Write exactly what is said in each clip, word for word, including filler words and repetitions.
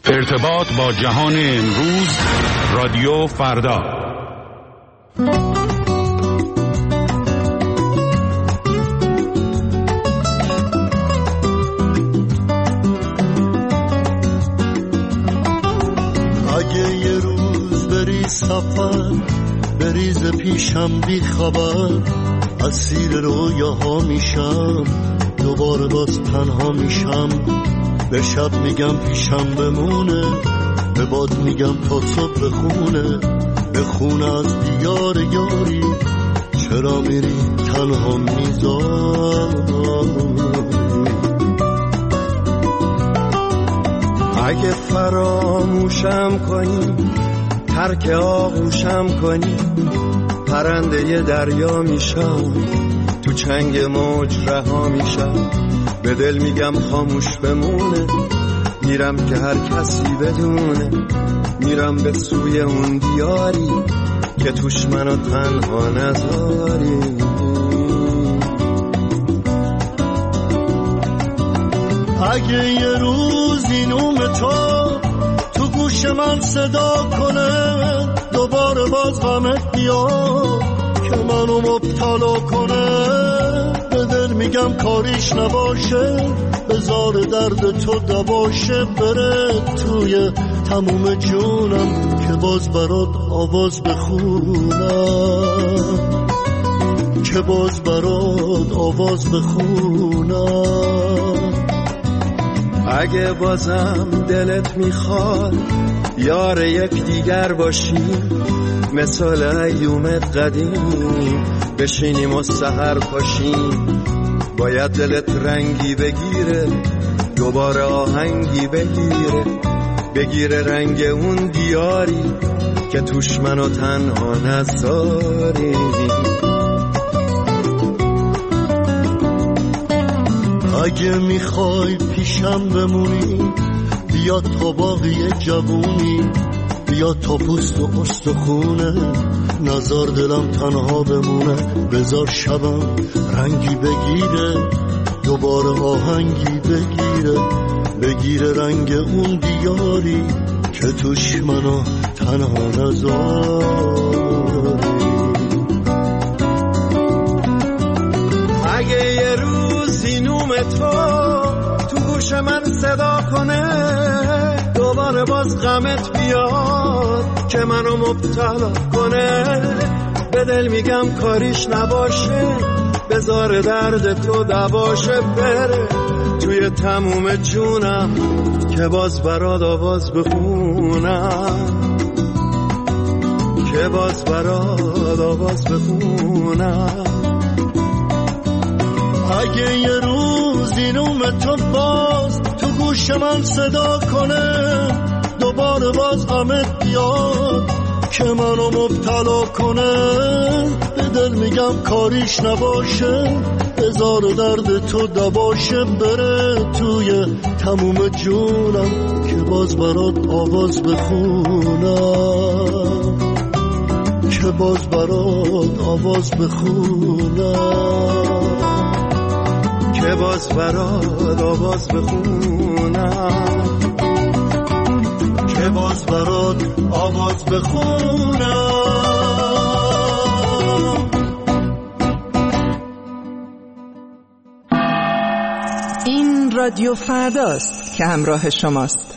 ارتباط با جهان امروز، رادیو فردا. اگه یه روز بری سفر، بریز پیشم بی خبر، اسیر رویاها میشم، دوباره باز تنها میشم. به شب میگم پیشم بمونه، به باد میگم تا صبح بخونه، بخونه از دیار یاری، چرا میری تنها میذاری. اگه فراموشم کنی، ترک آغوشم کنی، پرنده ی دریا میشم، تو چنگ موج رها میشم. به دل میگم خاموش بمونه، میرم که هر کسی بدونه، میرم به سوی اون دیاری که توش منو تنها نذاری. اگه یه روزی نوم تو تو گوش من صدا کنه، دوباره باز غمت بیاد که منو مبتلا کنه، به دل میگم کاریش نباشه، بذار درد تو دواشه، بره توی تموم جونم که باز برات آواز بخونم، که باز برات آواز بخونم. اگه بازم دلت میخواد یار یک دیگر باشیم، مثال ایومت قدیم بشینیم و سحر پاشیم. باید دلت رنگی بگیره، دوباره آهنگی بگیره، بگیره رنگ اون دیاری که توش منو تنها نذاری. اگه میخوای پیشم بمونی، بیا تا باقی جوونی، بیا تا پوست و استخونه، نزار دلم تنها بمونه، بذار شبم رنگی بگیره، دوباره آهنگی بگیره، بگیره رنگ اون دیاری که توش منو تنها نذاری. اگه یه روزی نوم تو تو گوش من صدا کنه، دوباره باز غمت بیاد که منو مبتلا کنه، به دل میگم کاریش نباشه، بذار درد تو دواشه، بره توی تموم جونم که باز برات آواز بخونم، که باز برات آواز بخونم. اگه یه روزی نوم تو باز تو گوش من صدا کنه، دوباره باز غمت بیاد که منو مبتلا کنه، به دل میگم کاریش نباشه، بذار درد تو دواشه، بره توی تموم جونم که باز برات آواز بخونم، که باز برات آواز بخونم، که باز برات آواز بخونم، که باز برات آواز بخونم. این رادیو فرداست که همراه شماست.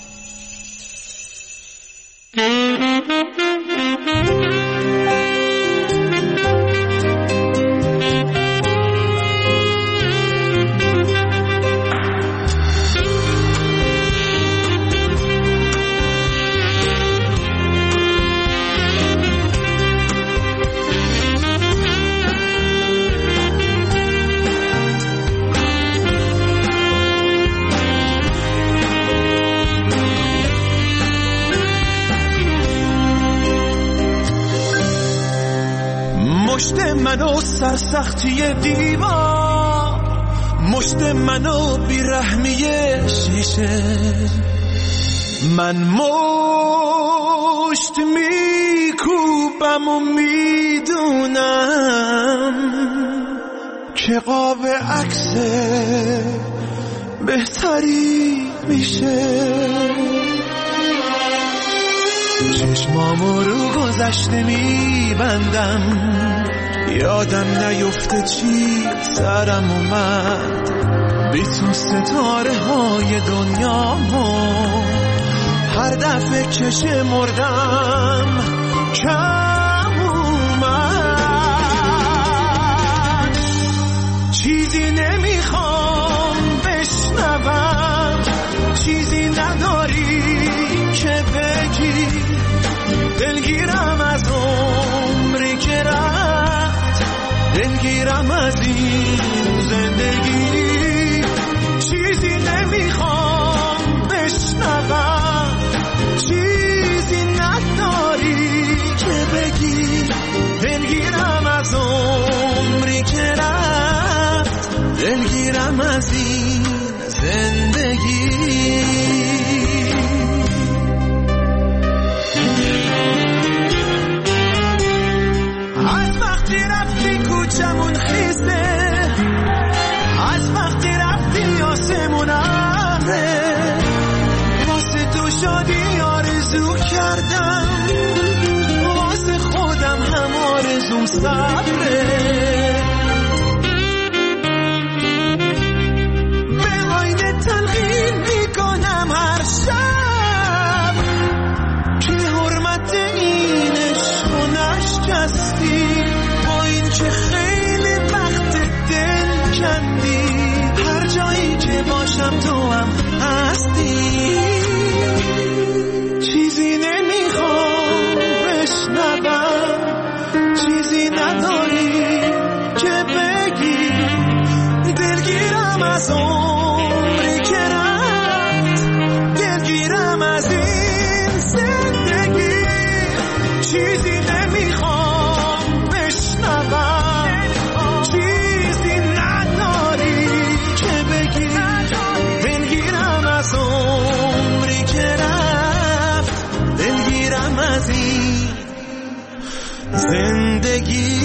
مشت منو سرسختی دیوار، مشت منو بیرحمی شیشه، من مشت میکوبم و میدونم که قاب عکس بهتری میشه. چشمامو رو گذشته میبندم، یادم نیفته چی سرم اومد، بی تو ستاره های دنیامو هر دفعه که شمردم کم اومد. چیزی نمیخوام بشنوم، چیزی نداری که بگی، دلگیرم از عمری که رفت، دلگیرم از این زندگی. چیزی نمیخوام بشنوم، چیزی نداری که بگی، دلگیرم از عمری که رفت، دلگیرم از این زندگی. از وقتی رفتی کوچمون خیسه، از وقتی رفتی آسمون ابره، واسه تو شادی آرزو کردم، واسه خودم هم آرزوم صبره. به آینه تلقین میکنم هر شب که حرمت این عشق و نشکستی، با این که خیلی وقت دل کندی، هر جایی که باشم تو هم هستی. چیزی نمیخوام بشنوم، چیزی نداری که بگی، دلگیرم از عمری که رفت، دلگیرم از این زندگی. چیزی نمیخوام بشنوم، چیزی نداری که بگی، دلگیرم از عمری که رفت، دلگیرم از این زندگی.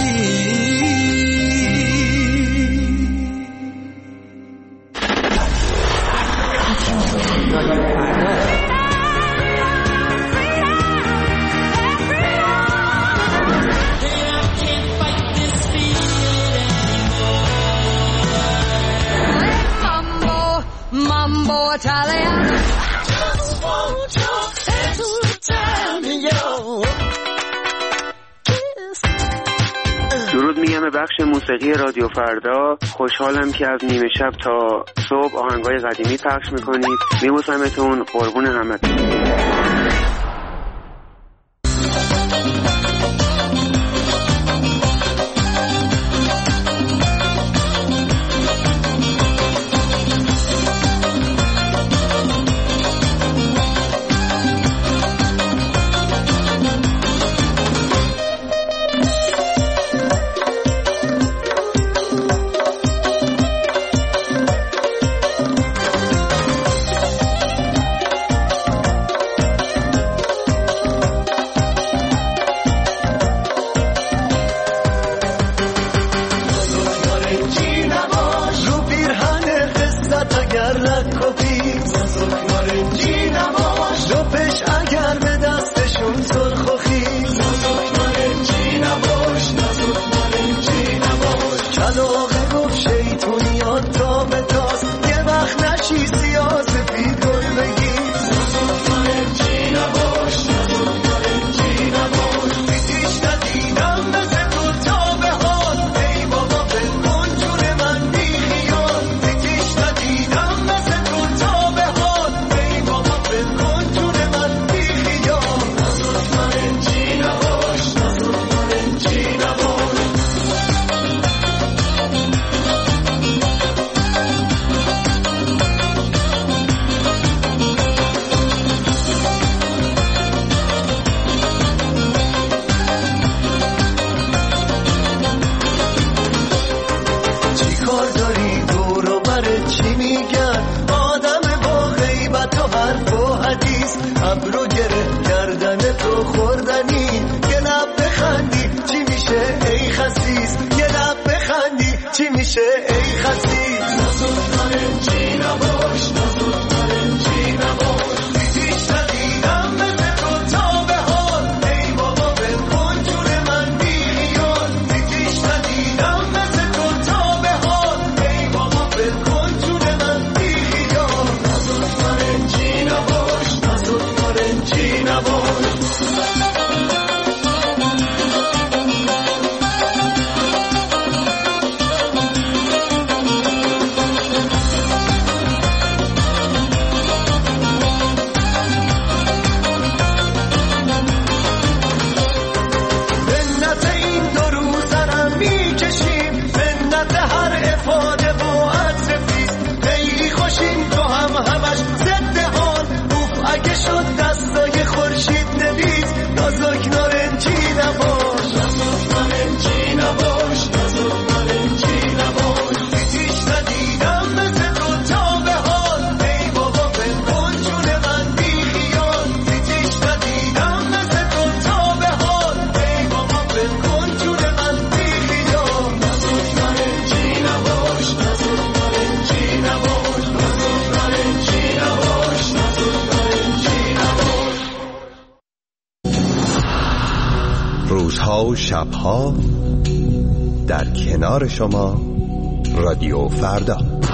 Mambo Italian. Just want your hand to tell me yo. درود میگم به بخش موسیقی رادیو فردا. خوشحالم که از نیمه شب تا صبح آهنگای قدیمی پخش میکنید. میبوسمتون، قربون همتون. چی میشه ای خسیس نزد نارنجی نباش نزد نارنجی نباش دیدیش ندیدم مثل تو تا روزها و شبها در کنار شما رادیو فردا.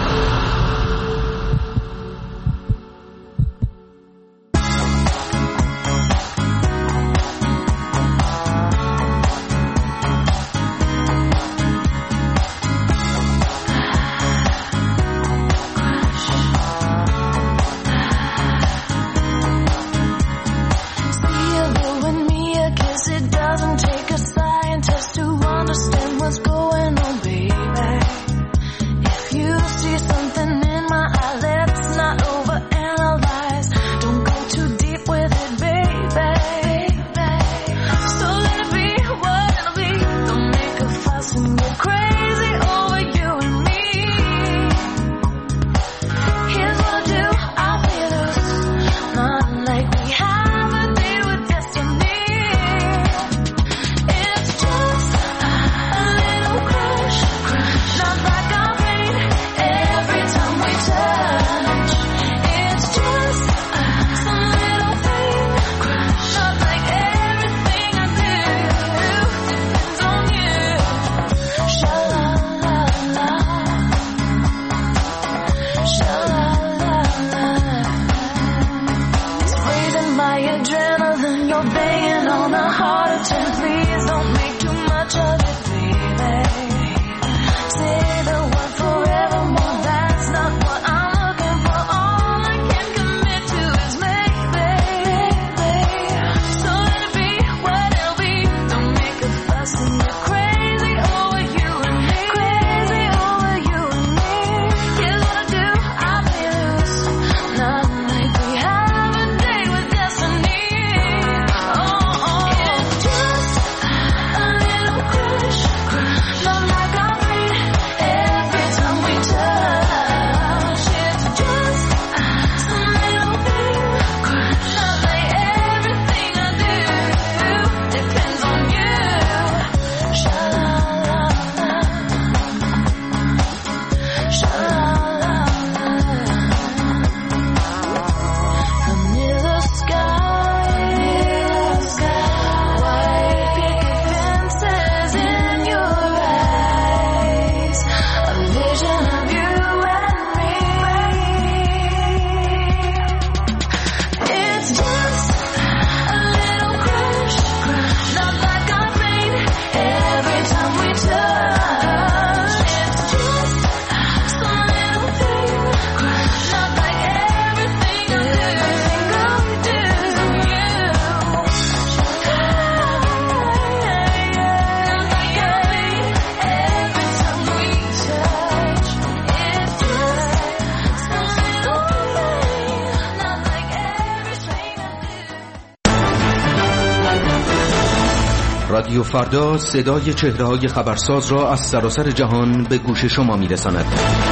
رادیو فردا صدای چهره‌های خبرساز را از سراسر جهان به گوش شما می‌رساند.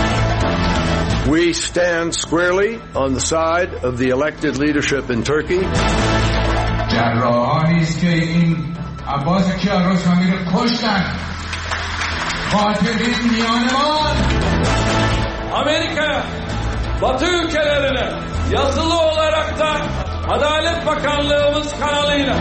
We stand squarely on the side of the elected leadership in Turkey. جراحانی است که این عباس کیارستمی رو کشتن. قاتلین میانمان. Amerika, Batı ülkelerine yazılı olarak da Adalet Bakanlığımız kanalıyla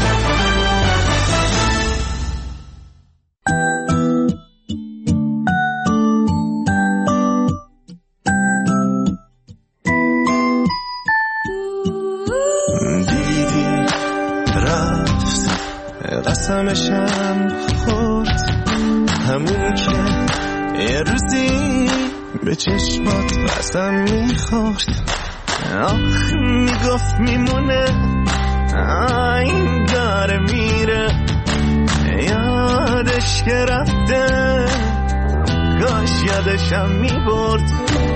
قسمشم خورد همون که یه روزی به چشمات قسم میخورد آخ میگفت میمونه این داره میره یادش که رفته کاش یادشم میبرد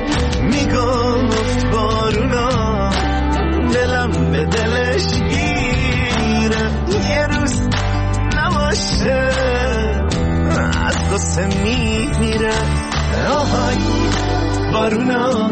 میگفت بارونا دلم به دلش گیره یه روز نباشه از قصه میمیره آهای بارونا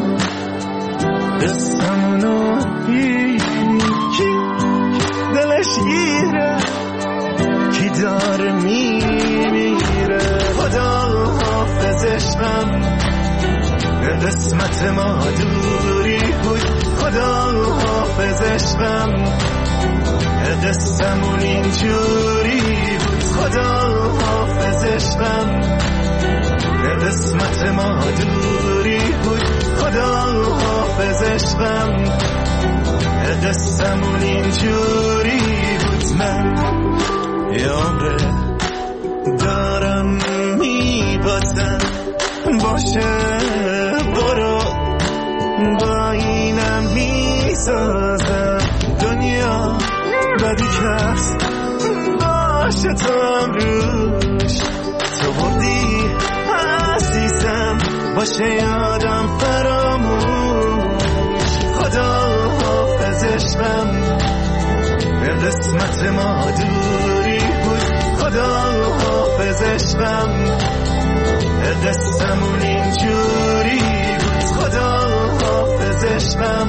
قصمونو کی دلش گیره کی داره میمیره خدا حافظش غم قسمت ما دوری بود خدا حافظش غم قصمون اینجوری بود خدا حافظ عشقم به قسمت ما دوری بود خدا حافظ عشقم قصه‌مون اینجوری بود من یاره دارم میبازم باشه برو با اینم میسازم دنیا بدی کرد باشه تو هم روش تو بودی عزیزم باشه یادم فراموش خدا حافظ عشقم به قسمت ما دوری بود خدا حافظ عشقم قصه‌مون اینجوری بود خدا حافظ عشقم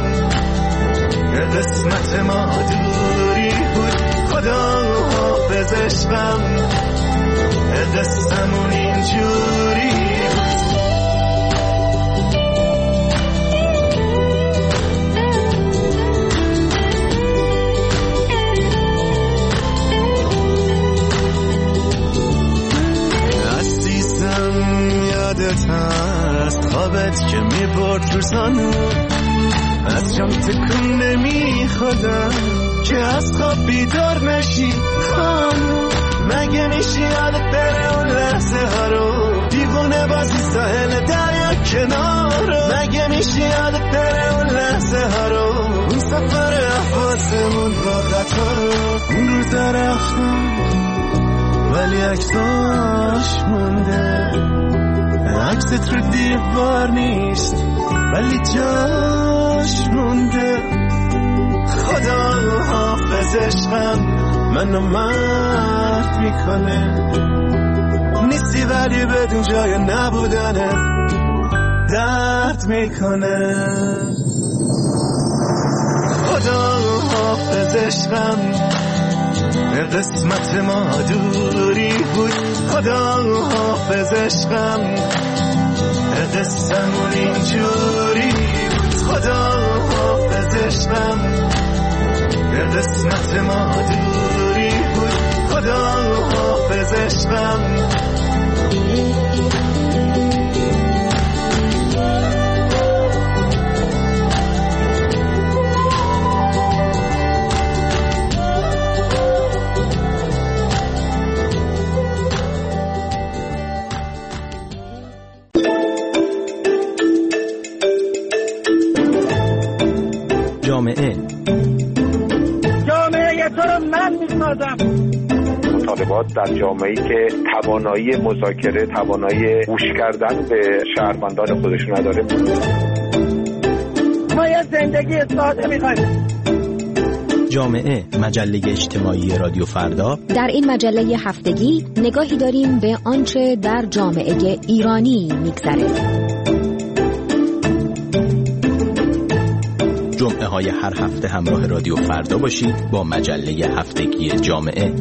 قسمت ما دوری بود خدا حافظ عشقم قصه‌مون اینجوری بود یادت هست خوابت که میبرد روزانو از جام تکون نمیخودم که از خواب بیدار نشی خانو مگه میشه یادت بره اون لحظه ها رو دیوونه بازی ساحل دریا کنارو مگه میشه یادت بره اون لحظه ها رو اون سفر احواسمون با قطارو اون روزا رفتم ولی عکساش مونده عکست رو دیوار نیست ولی جاش مونده خدا حافظ عشقم منو مرد میکنه نیستی ولی بدون جای نبودنت درد میکنه خدا حافظ عشقم به قسمت ما دوری بود خدا حافظ عشقم قصه‌مون اینجوری بود خدا حافظ عشقم به قسمت ما دوری بود خدا حافظ عشقم جامعه جامعه تو رو من میسازم. مطالبات در جامعه‌ای که توانایی مذاکره، توانایی گوش کردن به شهروندان خودش نداره. ما یه زندگی ساده می‌خوایم. جامعه، مجله اجتماعی رادیو فردا. در این مجله هفتگی نگاهی داریم به آنچه در جامعه ایرانی می‌گذره. جمعه های هر هفته همراه رادیو فردا باشید با مجله هفتگی جامعه.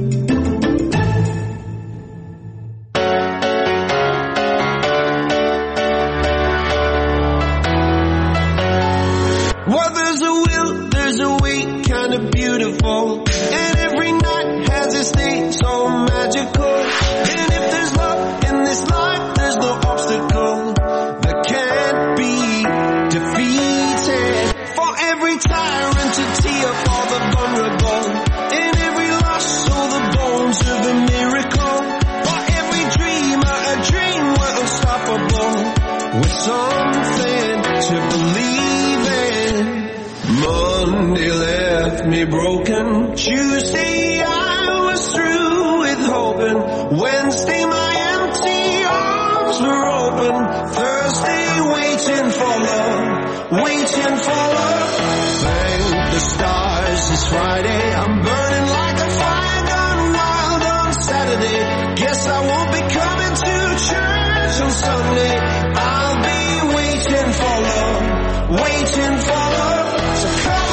Well, there's a will, there's a way, kind of beautiful, and every night has its day so magical. And if there's love in this life, there's no obstacle that can't be defeated. For every tyrant to tee up all the vulnerable, in every loss, all the bones of a miracle. For every dreamer, a dream we're unstoppable, with something to believe in. Monday left me broken. Tuesday I was through with hoping. Wednesday my empty arms were open. Thursday waiting for love, waiting for love. Thank the stars it's Friday. I'm burning like a fire gone wild on Saturday. Guess I won't be coming to church on Sunday. I'll be waiting for love, waiting for love. So come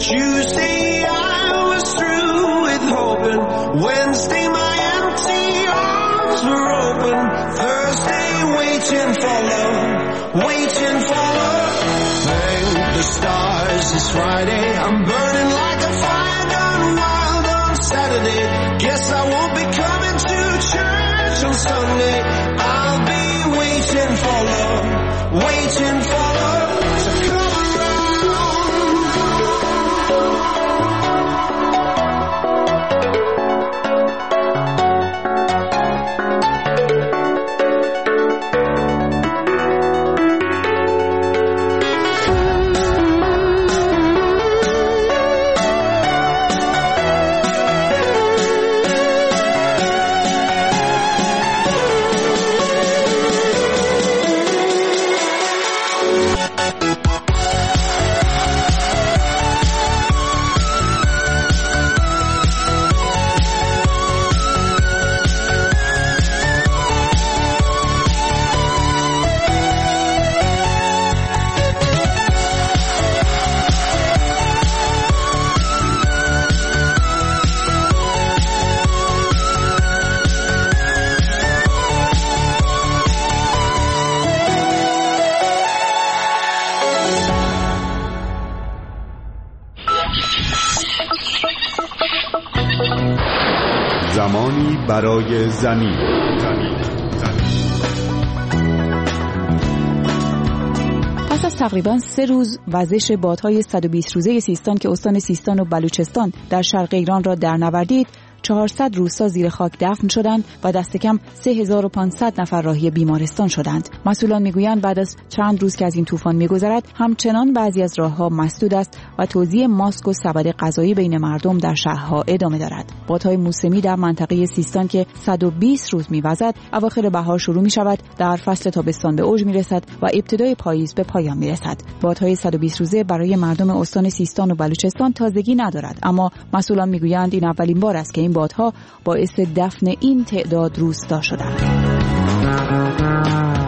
Tuesday I was through with hoping. Wednesday my empty arms were open. Thursday waiting for love, waiting for love. Thank the stars it's Friday. I'm burning like a fire gone wild on Saturday. Guess I won't be coming to church on Sunday. I'll be waiting for love, waiting for love to come around. زمانی برای زمین. پس از تقریباً سه روز وزش بادهای صد و بیست روزه سیستان که استان سیستان و بلوچستان در شرق ایران را در نوردید، چهارصد روستا زیر خاک دفن شدند و دست کم سه هزار و پانصد نفر راهی بیمارستان شدند. مسئولان میگویند بعد از چند روز که از این طوفان میگذرد، همچنان بعضی از راهها مسدود است و توزیع ماسک و سبد غذایی بین مردم در شهرها ادامه دارد. بادهای موسمی در منطقه سیستان که صد و بیست روز میوزد، اواخر بهار شروع میشود، در فصل تابستان به اوج میرسد و ابتدای پاییز به پایان میرسد. بادهای صد و بیست روزه برای مردم استان سیستان و بلوچستان تازگی ندارد، اما مسئولان میگویند این اولین بار است که این بادها باعث دفن این تعداد روستا شدند.